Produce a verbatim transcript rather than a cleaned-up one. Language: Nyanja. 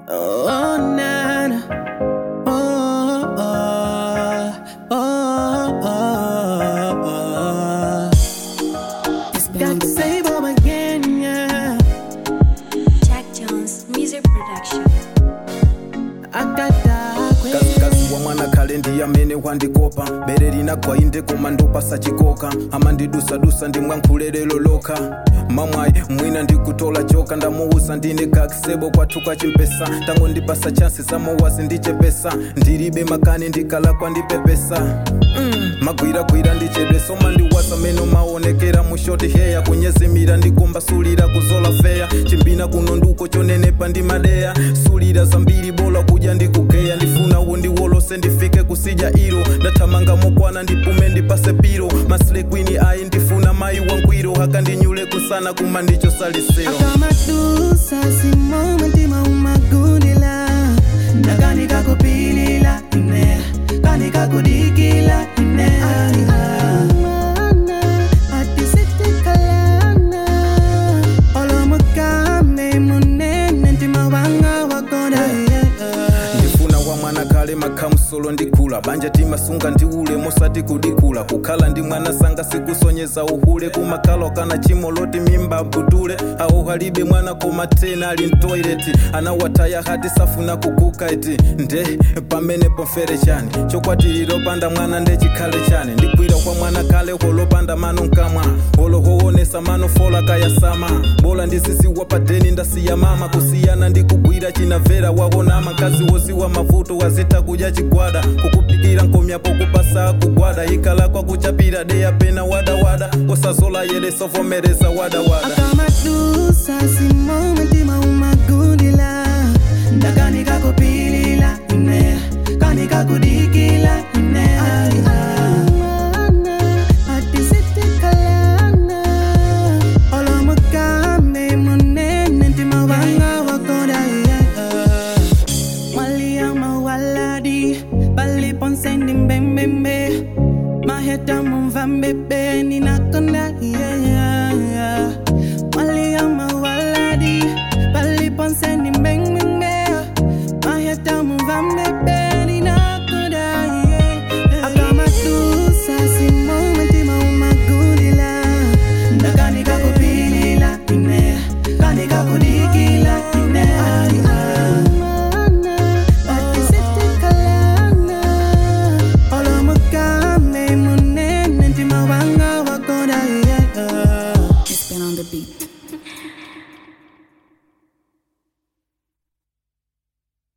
Oh, na, na. Oh, oh, oh, oh, oh. Got to say Bob again, yeah. Jack Jones Music Production. I got that way. Kazi wa mwana kalendi ya mene wandikopa bere linagwa inde kumandopa sachikoka amandidusa dusa ndi mwankulele loloka mamwai mwina ndikutola joka ndamuuza ndine kakisebo kwatuka chimpesa tango ndipasa chansi samowazi ndichepesa ndiribe makani ndikala kwa ndipepesa mm. magwira gwira ndichedwe soma ndiwasa meno maonekera mushoti heya kunyezimira ndikumba sulira kuzola feya chimbina kuno nduko chonenepa ndi madeya sulira zambiri bola kuja ndikukeya ndifuna undi wolose ndifike kusija iro ndatamanga mokwana ndipume ndipase piro masle kwini ayi ndifuna mai wangwiro haka ndinyule kusana kuma ndicho saliseo akamadusa si moment ima umagundila nakani kakupilila ine kani kakudikila ine atisitikala olomukame munene ntima wanga wakona ndifuna wa mwana kale makamusolo ndikula banja timasunga ndiule mosati kudikula kukhala ndi mwana sanga sikusonyeza uhule kumakalo kana chimoloti mimba budule aho halibe mwana koma tena ali mtoileti anawataya hati safuna kukuka eti nde pamene pomfere chani chokwatiliro panda mwana nde chikhale chani ndikwira kwa mwana kale holopanda mano nkamwa holo hoonesa mano fola kaya sama bola ndisisiwa padeni ndasiya mama kusiyana ndikugwira chinavera wahonama kazi woziwa mavuto wazita kuja chigwada kukupikira nkomyapo kupasa kugwada ikala kwa kuchapira deya pena wada wada osazola yele sovomereza wada wada akamadusa si moment ima